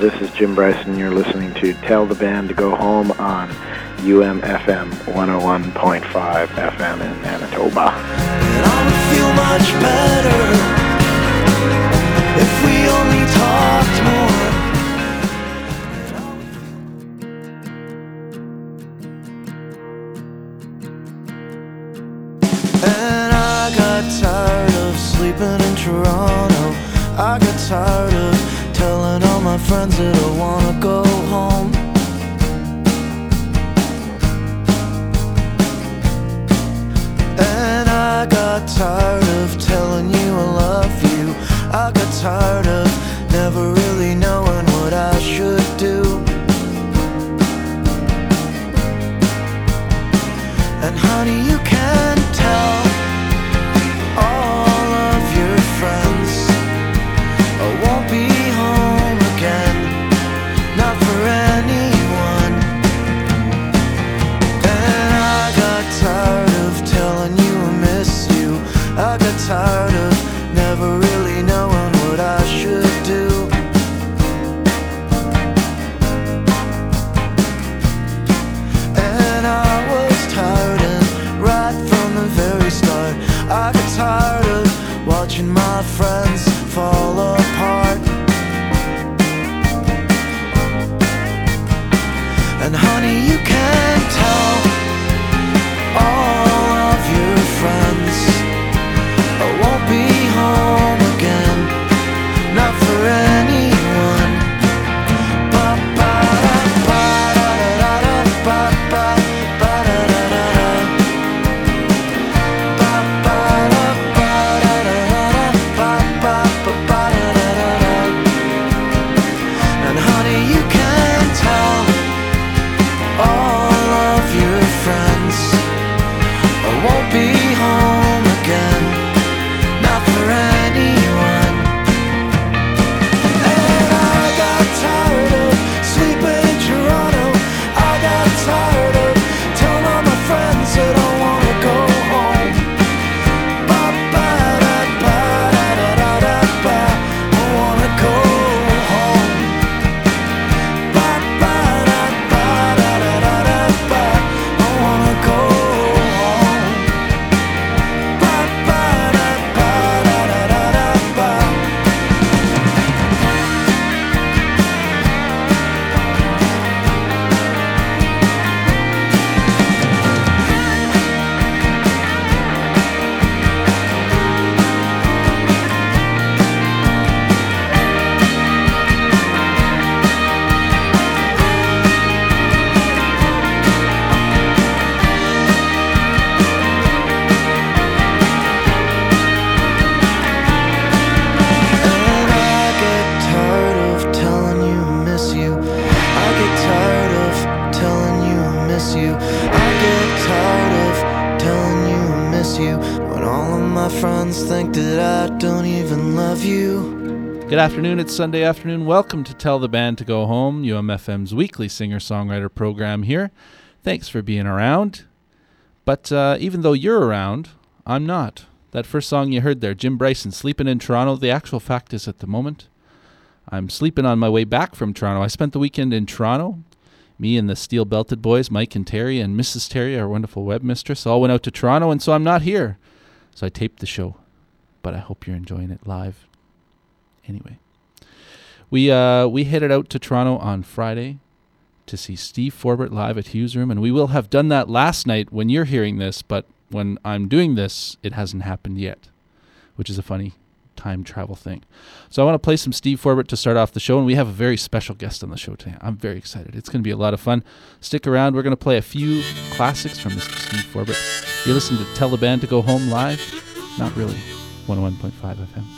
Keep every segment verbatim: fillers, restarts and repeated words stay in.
This is Jim Bryson. You're listening to Tell the Band to Go Home on U M F M one oh one point five F M in Manitoba. And I would feel much better if we only talked more. And I got tired of sleeping in Toronto. I got tired of telling all my friends that I wanna go home. And I got tired of telling you I love you. I got tired of never really knowing what I should do. And honey, you can tell all of your friends I won't be home again, not for anyone. And I got tired of telling you I miss you. I got tired of never really knowing what I should do. And I was tired, and right from the very start I got tired of watching my friends fall apart. And honey, you can tell all of your friends I won't be home again, not for anyone. Ba ba ba da da da ba ba ba da da da da. Ba ba da ba da da da ba ba ba ba da da da da. And honey, you can tell all of your friends I won't be home again, not for anyone. And I got tired of sleeping in Toronto. I got tired of telling all my friends that I wanna go home. Ba ba da ba da da da da ba. I wanna go home. Ba ba da ba da da da da ba. I wanna go home. Ba ba da ba da da da da ba. And I get tired of telling you I miss you. I get tired of telling you I miss you. I get tired of telling you I miss you when all of my friends think that I don't even love you. Good afternoon, it's Sunday afternoon. Welcome to Tell the Band to Go Home, U M F M's weekly singer-songwriter program here. Thanks for being around. But uh, even though you're around, I'm not. That first song you heard there, Jim Bryson, Sleeping in Toronto, the actual fact is at the moment, I'm sleeping on my way back from Toronto. I spent the weekend in Toronto. Me and the steel-belted boys, Mike and Terry, and Missus Terry, our wonderful web mistress, all went out to Toronto, and so I'm not here. So I taped the show, but I hope you're enjoying it live. Anyway, we uh, we headed out to Toronto on Friday to see Steve Forbert live at Hughes Room, and we will have done that last night when you're hearing this, but when I'm doing this, it hasn't happened yet, which is a funny time travel thing. So I want to play some Steve Forbert to start off the show, and we have a very special guest on the show today. I'm very excited. It's going to be a lot of fun. Stick around. We're going to play a few classics from Mister Steve Forbert. You're listening to Tell the Band to Go Home live? Not really. one oh one point five F M.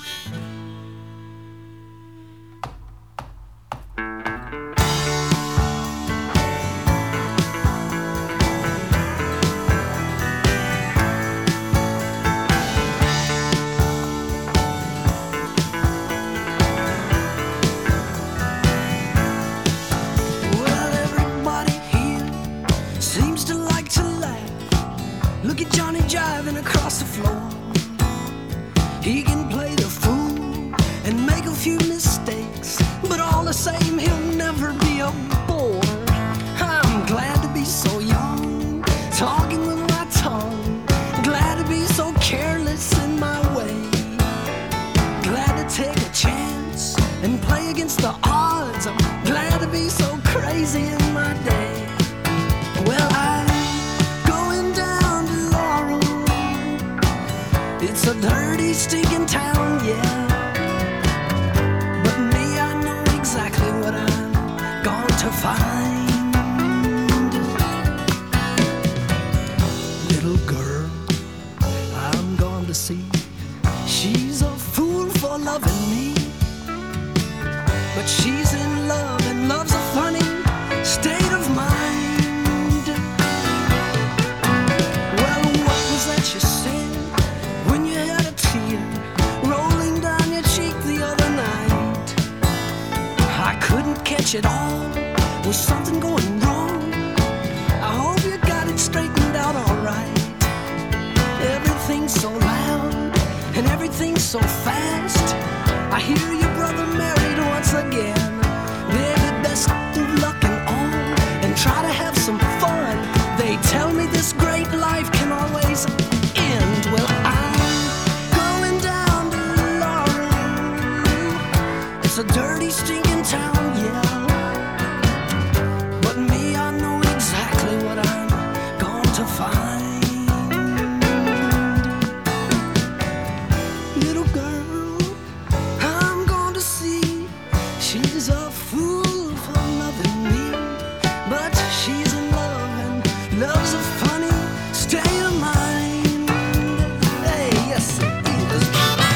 Jiving across the floor, he can play the fool and make a few mistakes, but all the same, he'll never be a bore. I'm glad to be so young, talking with my tongue. Glad to be so careless in my way. Glad to take a chance and play against the odds. I'm glad to be so crazy in my day. Well, I'm going down to Laurel. It's a dirty, stinking town, yeah. But me, I know exactly what I'm going to find. Little girl I'm going to see, she's a fool for loving me. But she's in love and love's a funny state of mind. Well, what was that you said when you had a tear rolling down your cheek the other night? I couldn't catch it all. Was something going wrong? I hope you got it straightened out all right. Everything's so loud and everything's so fast. I hear your brother married once again. Baby, best of luck and all, and try to have some fun. They tell me this great life can always end. Well, I'm going down to Laurel. It's a dirty, stinking town, yeah. But me, I know exactly what I'm going to find. Little girl I'm going to see, she's a fool for loving me. But she's in love and love's a funny state of mind. Hey, yes it is.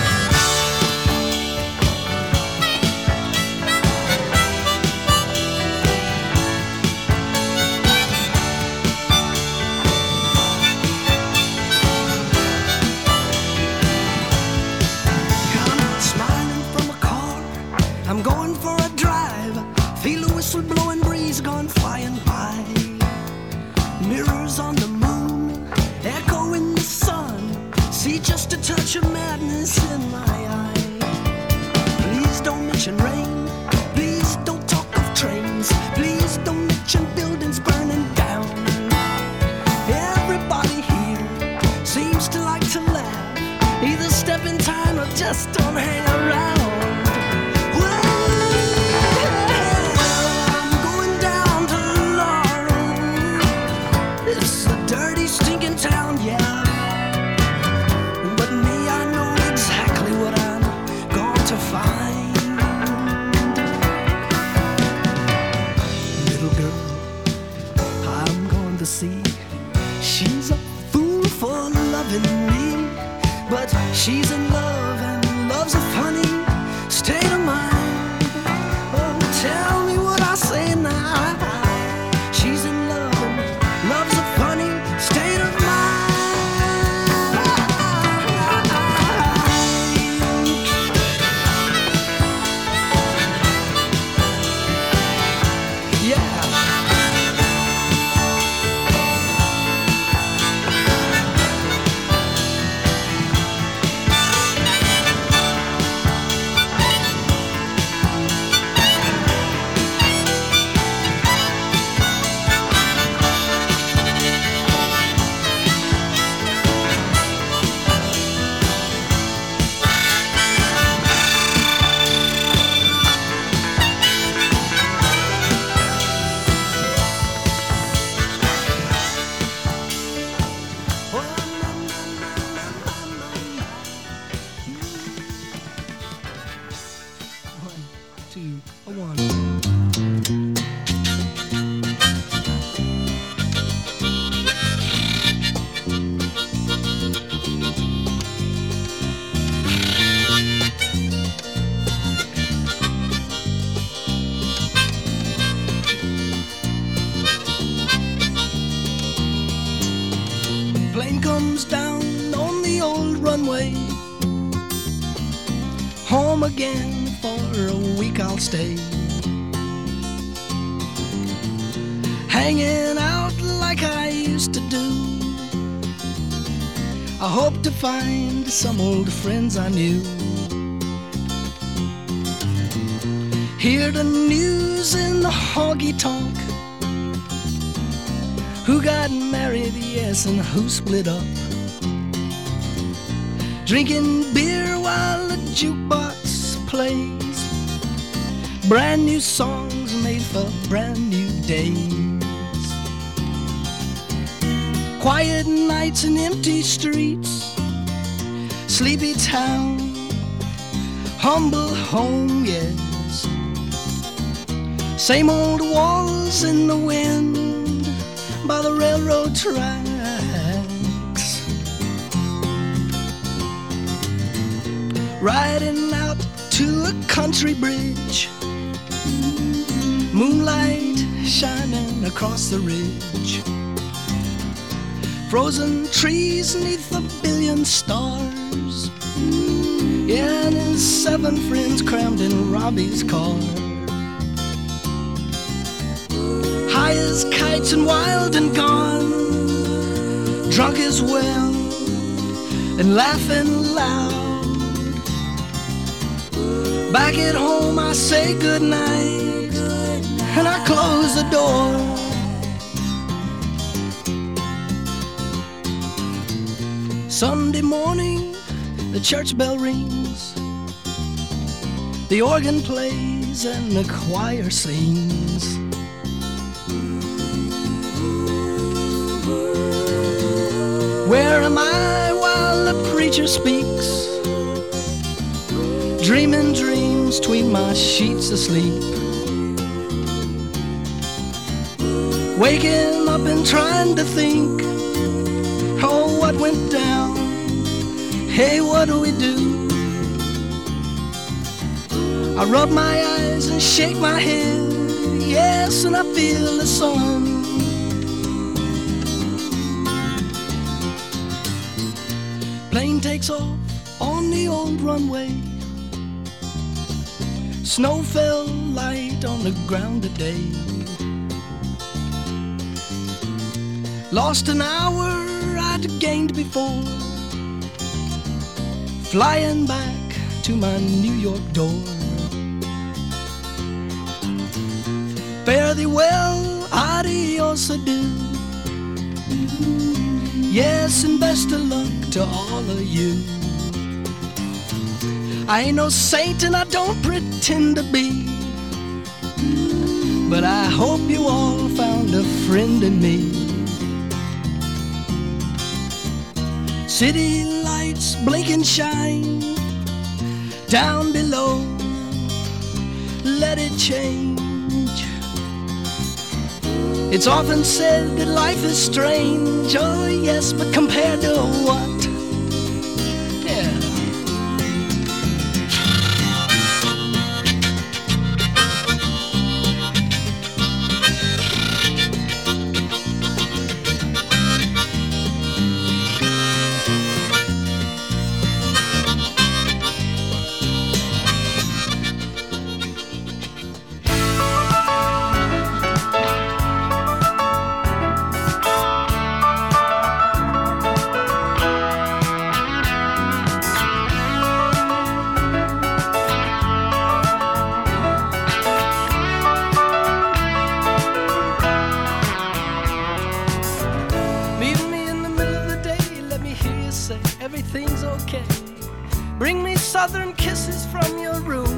I'm smiling from a car, I'm going for a drive. Feel a whistle blowing breeze gone flying by. Mirrors on the moon, echo in the sun. See just a touch of madness in my eye. Please don't mention rain, please don't talk of trains. Please don't mention buildings burning down. Everybody here seems to like to laugh. Either step in time or just don't hang around. I'm going down to Laurel. It's a dirty, stinking town, yeah. But me, I know exactly what I'm going to find. Little girl I'm going to see, she's a fool for loving me. But she's in love and love's a funny state of mind. Oh, tell me what I say now. She's in love and love's a funny state of mind. Yeah. One, two, a one. Plane comes down on the old runway. Home again for a week I'll stay. Hanging out like I used to do. I hope to find some old friends I knew. Hear the news in the honky-tonk. Who got married, yes, and who split up. Drinking beer while the jukebox plays. Brand new songs made for brand new days. Quiet nights and empty streets. Sleepy town, humble home, yes. Same old walls in the wind by the railroad tracks. Riding out to a country bridge, moonlight shining across the ridge. Frozen trees neath a billion stars. Yeah, and his seven friends crammed in Robbie's car. High as kites and wild and gone, drunk as well and laughing loud. Back at home I say goodnight and I close the door. Sunday morning the church bell rings, the organ plays and the choir sings. Where am I while the preacher speaks? Dreaming dreams between my sheets asleep. Waking up and trying to think, oh, what went down? Hey, what do we do? I rub my eyes and shake my head, yes, and I feel the sun. Plane takes off on the old runway. Snow fell light on the ground today. Lost an hour I'd gained before, flying back to my New York door. Fare thee well, adios, adieu. Yes, and best of luck to all of you. I ain't no saint and I don't pretend to be, but I hope you all found a friend in me. City lights blink and shine down below, let it change. It's often said that life is strange, oh yes, but compared to what? Yeah. Everything's okay. Bring me southern kisses from your room.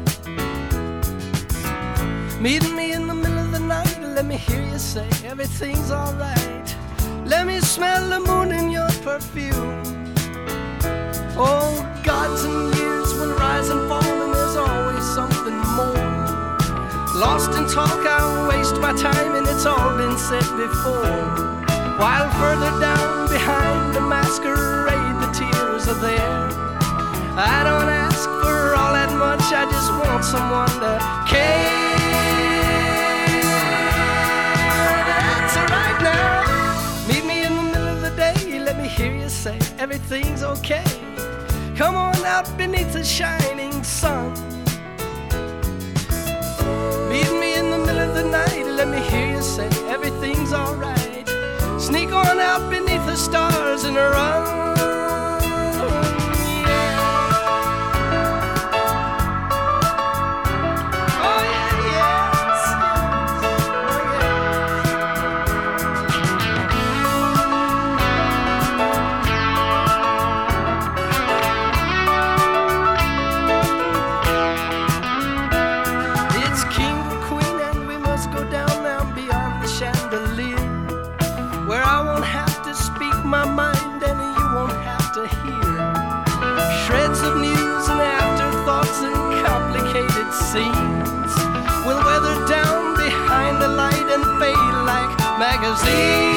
Meet me in the middle of the night and let me hear you say everything's alright. Let me smell the moon in your perfume. Oh, gods and years will rise and fall, and there's always something more. Lost in talk, I waste my time, and it's all been said before. While further down behind the masquerade, the tears are there. I don't ask for all that much, I just want someone to care. That's right now. Meet me in the middle of the day, let me hear you say everything's okay. Come on out beneath the shining sun. Meet me in the middle of the night, let me hear you say everything's alright. Sneak on out beneath the stars and run. Yeah. Oh, magazines.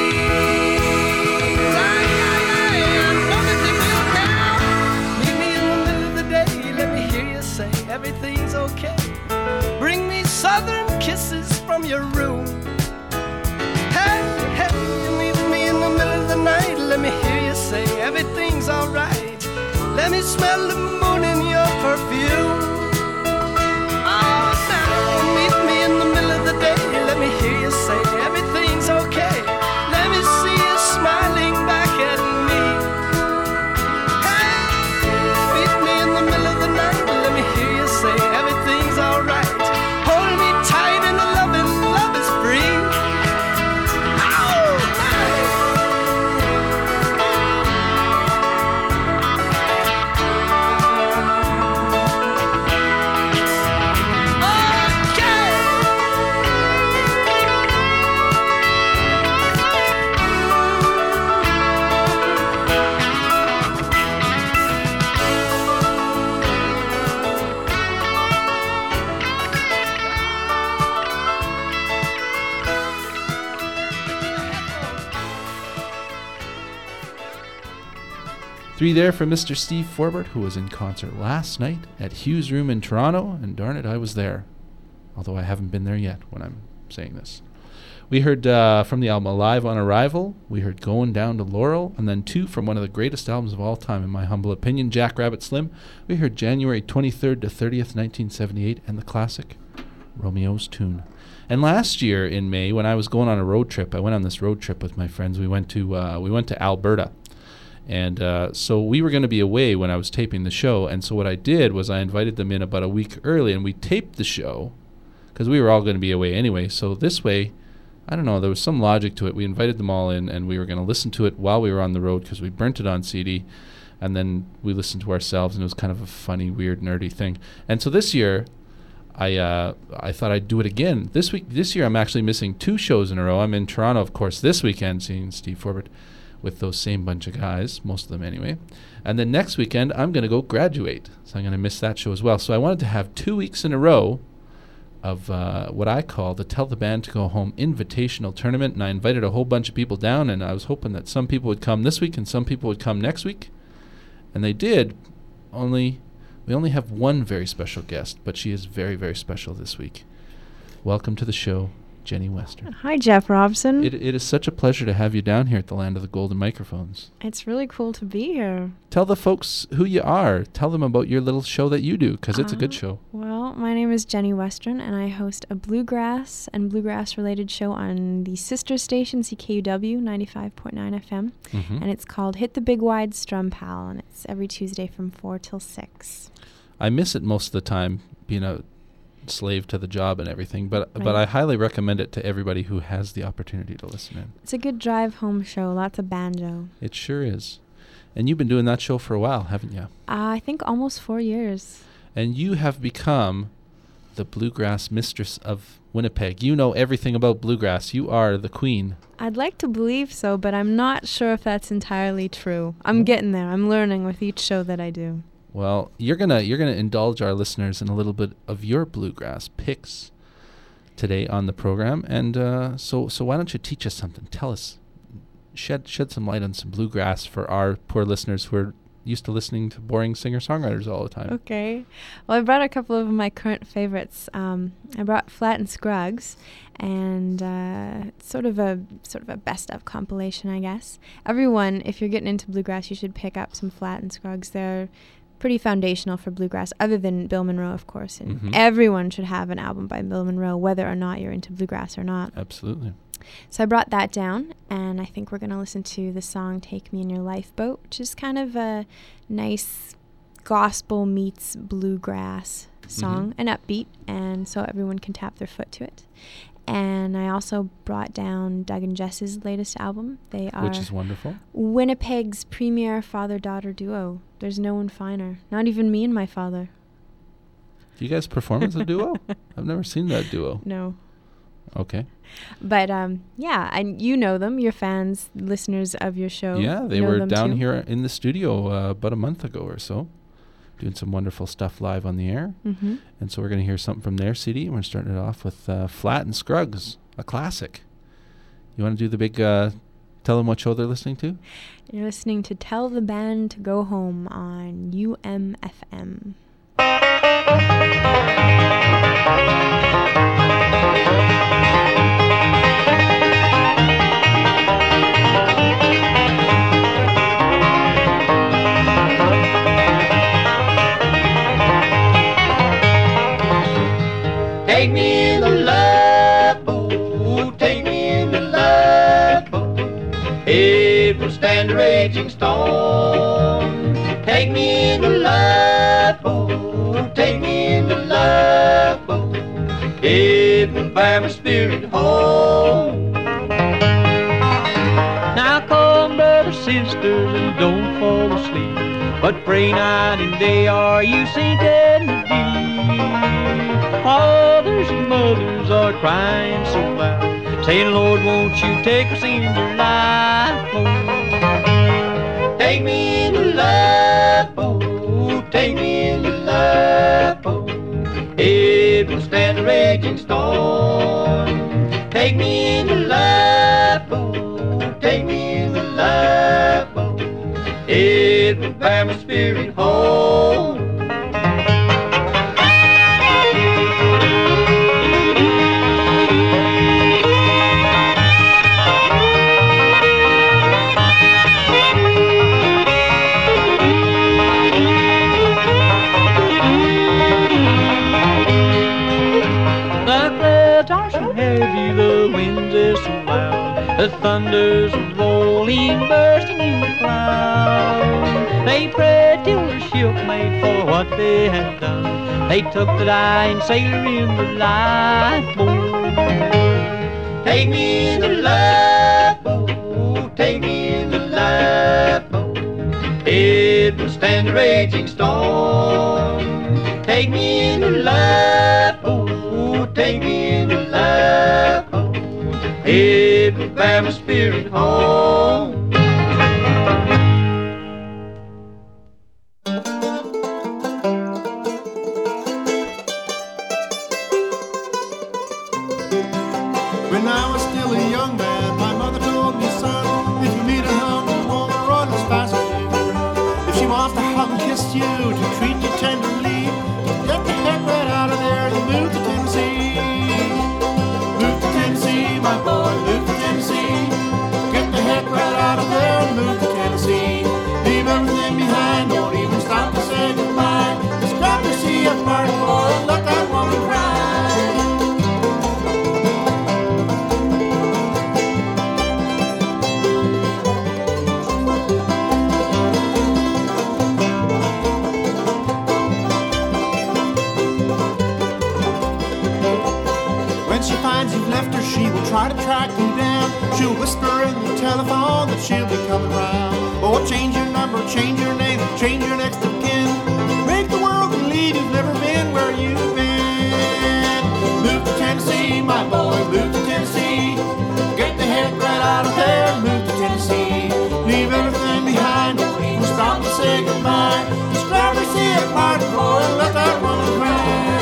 Ay, ay, ay, I know that they will now. Meet me in the middle of the day, let me hear you say everything's okay. Bring me southern kisses from your room. Hey, hey, you meet me in the middle of the night, let me hear you say everything's alright. Let me smell the moon in your perfume. Oh, now meet me in the middle of the day, let me hear you say everything's okay. Let me see you smiling back at me. Hey, meet me in the middle of the night, let me hear you say everything's alright. Hold me tight and the loving love is free. Oh, Three there for Mister Steve Forbert, who was in concert last night at Hughes Room in Toronto, and darn it, I was there. Although I haven't been there yet when I'm saying this. We heard uh, from the album Alive on Arrival, we heard Going Down to Laurel, and then two from one of the greatest albums of all time, in my humble opinion, Jack Rabbit Slim. We heard January twenty-third to thirtieth, nineteen seventy-eight, and the classic Romeo's Tune. And last year in May, when I was going on a road trip, I went on this road trip with my friends. We went to uh, we went to Alberta. And uh, so we were going to be away when I was taping the show. And so what I did was I invited them in about a week early, and we taped the show because we were all going to be away anyway. So this way, I don't know, there was some logic to it. We invited them all in, and we were going to listen to it while we were on the road because we burnt it on C D. And then we listened to ourselves, and it was kind of a funny, weird, nerdy thing. And so this year, I uh, I thought I'd do it again. This week, this year, I'm actually missing two shows in a row. I'm in Toronto, of course, this weekend, seeing Steve Forbert with those same bunch of guys, most of them anyway. And then next weekend, I'm going to go graduate. So I'm going to miss that show as well. So I wanted to have two weeks in a row of uh, what I call the Tell the Band to Go Home Invitational Tournament. And I invited a whole bunch of people down, and I was hoping that some people would come this week and some people would come next week. And they did, only we only have one very special guest, but she is very, very special this week. Welcome to the show, Jenny Western. Hi, Jeff Robson. It, it is such a pleasure to have you down here at the Land of the Golden Microphones. It's really cool to be here. Tell the folks who you are. Tell them about your little show that you do, because it's uh, a good show. Well, my name is Jenny Western, and I host a bluegrass and bluegrass-related show on the sister station, C K U W ninety-five point nine F M, Mm-hmm. and it's called Hit the Big Wide Strum Pal, and it's every Tuesday from four till six. I miss it most of the time, being a slave to the job and everything, but Right. but I highly recommend it to everybody who has the opportunity to listen in. It's a good drive-home show, lots of banjo. It sure is. And you've been doing that show for a while, haven't you? Uh, I think almost four years. And you have become the bluegrass mistress of Winnipeg. You know everything about bluegrass. You are the queen. I'd like to believe so, but I'm not sure if that's entirely true. I'm No? getting there. I'm learning with each show that I do. Well, you're gonna you're gonna indulge our listeners in a little bit of your bluegrass picks today on the program, and uh, so so why don't you teach us something? Tell us, shed shed some light on some bluegrass for our poor listeners who are used to listening to boring singer-songwriters all the time. Okay. Well, I brought a couple of my current favorites. Um, I brought Flatt and Scruggs, and uh, it's sort of a sort of a best of compilation, I guess. Everyone, if you're getting into bluegrass, you should pick up some Flatt and Scruggs. They're pretty foundational for bluegrass, other than Bill Monroe, of course. And Mhm. everyone should have an album by Bill Monroe, whether or not you're into bluegrass or not. Absolutely. So I brought that down, and I think we're going to listen to the song Take Me in Your Lifeboat, which is kind of a nice gospel meets bluegrass song, an upbeat, and so everyone can tap their foot to it. And I also brought down Doug and Jess's latest album. They are Which is wonderful. Winnipeg's premier father-daughter duo. There's no one finer. Not even me and my father. Do you guys perform as a duo? I've never seen that duo. No. Okay. But um, yeah, and you know them. You're fans, listeners of your show. Yeah, they know were them down too. here in the studio uh, about a month ago or so, doing some wonderful stuff live on the air. Mm-hmm. And so we're going to hear something from their C D. We're starting it off with uh, Flatt and Scruggs, a classic. You want to do the big, uh, tell them what show they're listening to? You're listening to Tell the Band to Go Home on U M F M. Take me in the love boat, take me in the love boat. It will stand a raging storm. Take me in the love boat, take me in the love boat. It will bear my spirit home. Now come, brothers, sisters, and don't fall asleep, but pray night and day, are you sinking to deep? Fathers and mothers are crying so loud, saying, Lord, won't you take us in your life, Lord? Take me in the love boat, take me in the love boat. It will stand a raging storm. Take me in the love boat, take me in the love boat. It will bear my spirit home. Heavy, the winds are so loud, the thunders are rolling, bursting in the clouds. They prayed till the ship made for what they had done. They took the dying sailor in the lifeboat. Take me in the lifeboat, take me in the lifeboat. It will stand a raging storm. Take me in the lifeboat, take me in the lifeboat. It will bear my spirit home. When I was still a young man, my mother told me, son, if you meet a hungry woman, run as fast as you can. If she wants to hug and kiss you, to treat you tenderly, get the heck right out of there and move to Tennessee. Move to Tennessee, my boy, move to Tennessee. Get the heck right out of there and move to Tennessee. Leave everything behind, don't even stop to say goodbye. Just grab your C F Martin, boy, and let that woman cry. You've left her, she will try to track you down. She'll whisper in the telephone that she'll be coming round. Oh, change your number, change your name, change your next of kin. Make the world believe you've never been where you've been. Move to Tennessee, my boy, move to Tennessee. Get the heck right out of there, move to Tennessee. Leave everything behind, don't even stop to say goodbye. Just grab your C F Martin, boy, and let that woman cry.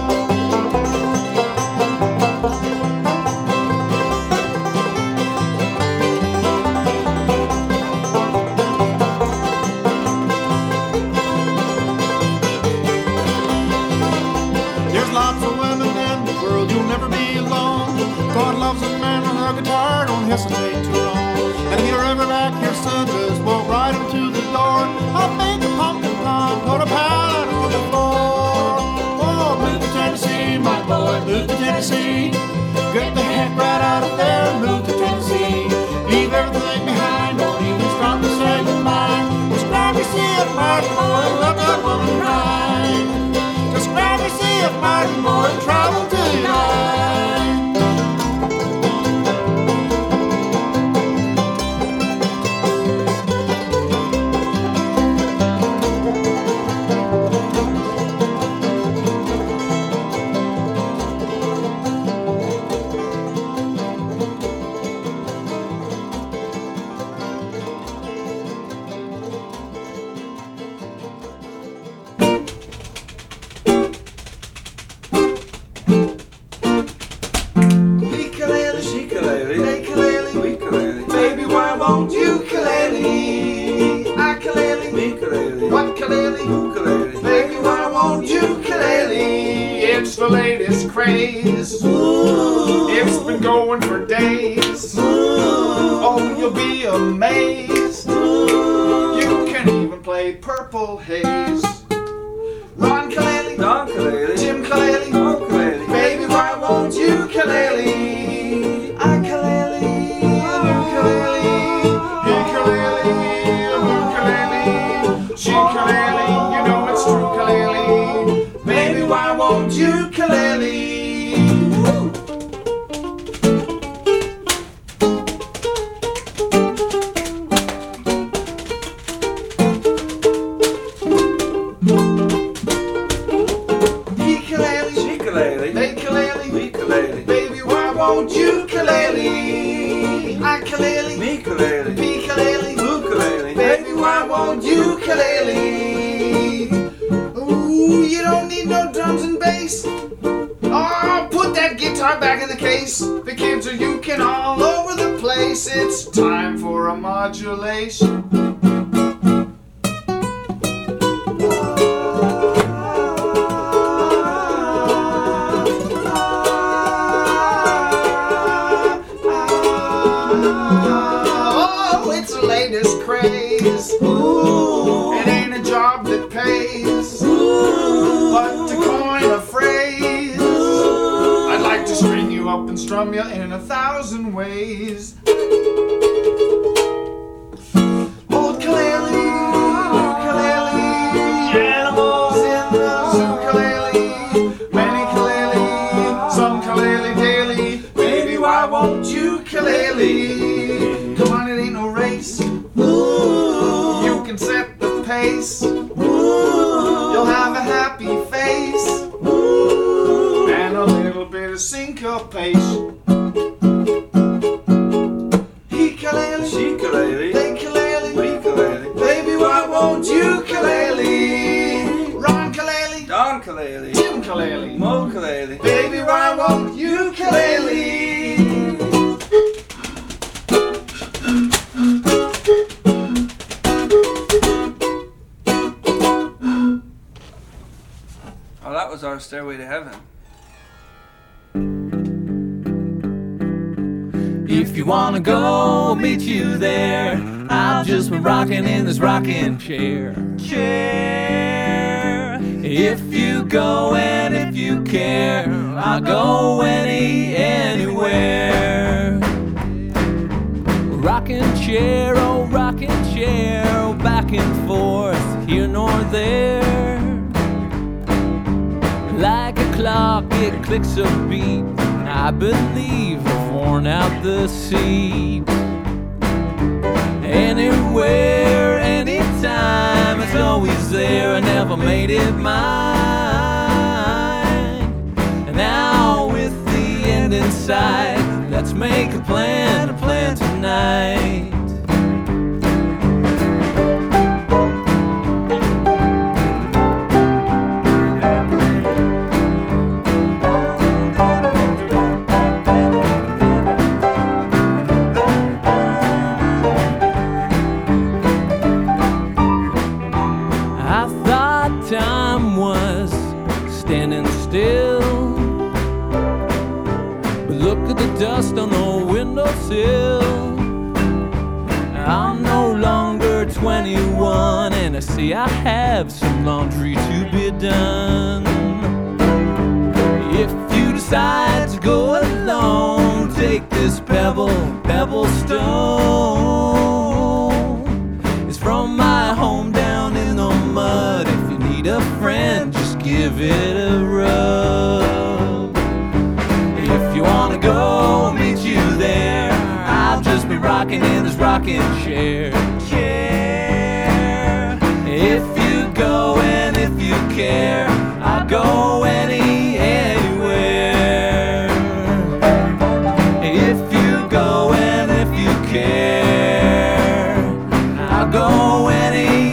Hesitate too long. And if you're ever back here, son, just walk right up to the door. I'll make a pumpkin pie, put a pallet on the floor. Oh, move to Tennessee, my boy, move to Tennessee. Get the heck right out of there and move to Tennessee. Leave everything behind, don't even stop to say goodbye. Just grab your C F Martin, boy, and let that woman cry. Just grab your C F Martin, boy, and travel till you die. It's the latest craze. It's been going for days. Oh, you'll be amazed. You can even play Purple Haze. Ron Kaleli, Don Kaleli, Jim Kaleli, Don Kaleli, baby, why won't you Kaleli? I Kaleli, you Kaleli, he Kaleli, who Kaleli, she Kaleli, you know it's true Kaleli. Baby, why won't you Kaleli? Won't you Kaleli? I Kaleli, me Kaleli, P Kaleli, who Kaleli, baby, why won't you Kaleli? Ooh, you don't need no drums and bass. Oh, put that guitar back in the case. The kids are uking all over the place. It's time for a modulation. Craze. Ooh. It ain't a job that pays. Ooh. But to coin a phrase, ooh, I'd like to string you up and strum you in a thousand ways. Old Kaleli, new Kaleli, animals in the zoo Kaleli, many Kaleli, some Kaleli daily. Baby, why won't you Kaleli? Come on, it ain't no race. Ooh, you can set the pace. Ooh, you'll have a happy face. Ooh, and a little bit of syncopation. He Kaleli, she Kaleli, they Kaleli, we Kaleli, baby, why won't you Kaleli? Ron Kaleli, Don Kaleli, Jim Kaleli, Mo Kaleli, baby, why won't you Kaleli? Oh, that was our Stairway to Heaven. If you wanna go, meet you there. I've just been rocking in this rocking chair. Chair. If you go and if you care, I'll go any anywhere. Rocking chair, oh rocking chair, oh back and forth, here nor there. Like a clock, it clicks a beat. I believe I've worn out the seat. Anywhere, anytime, it's always there. I never made it mine. And now with the end in sight, let's make a plan, a plan tonight. Time was standing still, but look at the dust on the windowsill. I'm no longer twenty-one, and I see I have some laundry to be done. If you decide to go alone, take this pebble, pebble stone. It's from my home down in the mud. A friend, just give it a rub. If you wanna go, meet you there. I've just been rocking in this rocking chair. Chair. If you go and if you care, I'll go any anywhere. If you go and if you care, I'll go any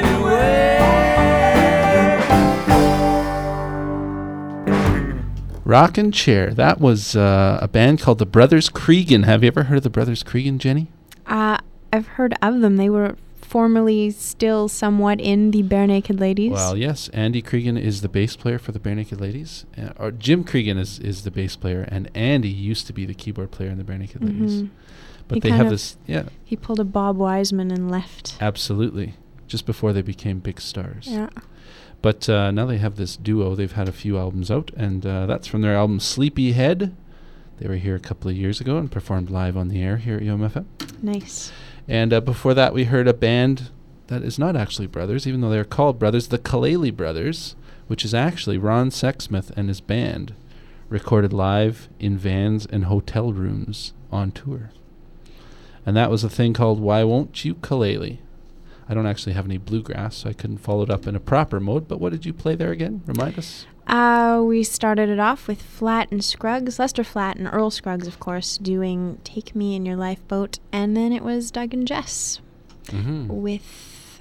Rockin' Chair. That was uh, a band called the Brothers Cregan. Have you ever heard of the Brothers Cregan, Jenny? Uh, I've heard of them. They were formerly still somewhat in the Bare Naked Ladies. Well, yes, Andy Cregan is the bass player for the Bare Naked Ladies. Uh, or Jim Cregan is, is the bass player, and Andy used to be the keyboard player in the Bare Naked Ladies. Mhm. But He they kind have of- this, yeah, He pulled a Bob Wiseman and left. absolutely, just before they became big stars. Yeah. But uh, now they have this duo. They've had a few albums out, and uh, that's from their album Sleepyhead. They were here a couple of years ago and performed live on the air here at U M F M. Nice. And uh, before that, we heard a band that is not actually brothers, even though they're called brothers, the Kaleli Brothers, which is actually Ron Sexsmith and his band, recorded live in vans and hotel rooms on tour. And that was a thing called Why Won't You Kaleli? I don't actually have any bluegrass, so I couldn't follow it up in a proper mode, but what did you play there again? Remind us. Uh, we started it off with Flatt and Scruggs, Lester Flatt and Earl Scruggs, of course, doing Take Me in Your Lifeboat. And then it was Doug and Jess Mm-hmm. with,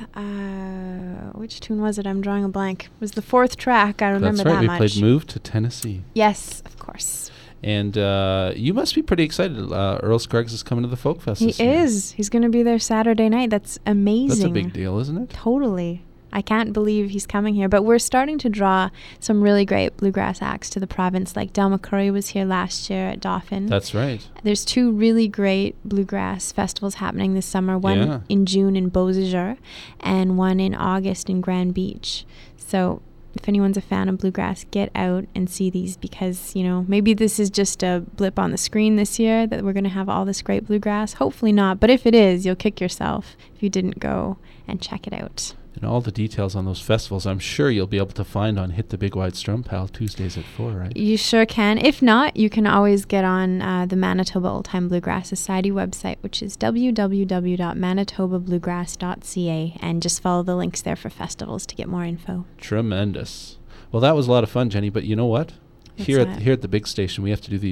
uh, which tune was it? I'm drawing a blank. It was the fourth track. I remember That's right, that we much. played Move to Tennessee. Yes, of course. And uh, you must be pretty excited. Uh, Earl Scruggs is coming to the Folk Fest He this year. is. He's going to be there Saturday night. That's amazing. That's a big deal, isn't it? Totally. I can't believe he's coming here. But we're starting to draw some really great bluegrass acts to the province. Like Del McCurry was here last year at Dauphin. That's right. There's two really great bluegrass festivals happening this summer. One Yeah. in June in Beausejour and one in August in Grand Beach. So if anyone's a fan of bluegrass, get out and see these because, you know, maybe this is just a blip on the screen this year that we're going to have all this great bluegrass. Hopefully not. But if it is, you'll kick yourself if you didn't go and check it out. And all the details on those festivals, I'm sure you'll be able to find on Hit the Big Wide Strum Pal Tuesdays at four, right? You sure can. If not, you can always get on uh, the Manitoba Old Time Bluegrass Society website, which is w w w dot manitoba bluegrass dot c a, and just follow the links there for festivals to get more info. Tremendous. Well, that was a lot of fun, Jenny, but you know what? What's Here at, that? here at the big station, we have to do these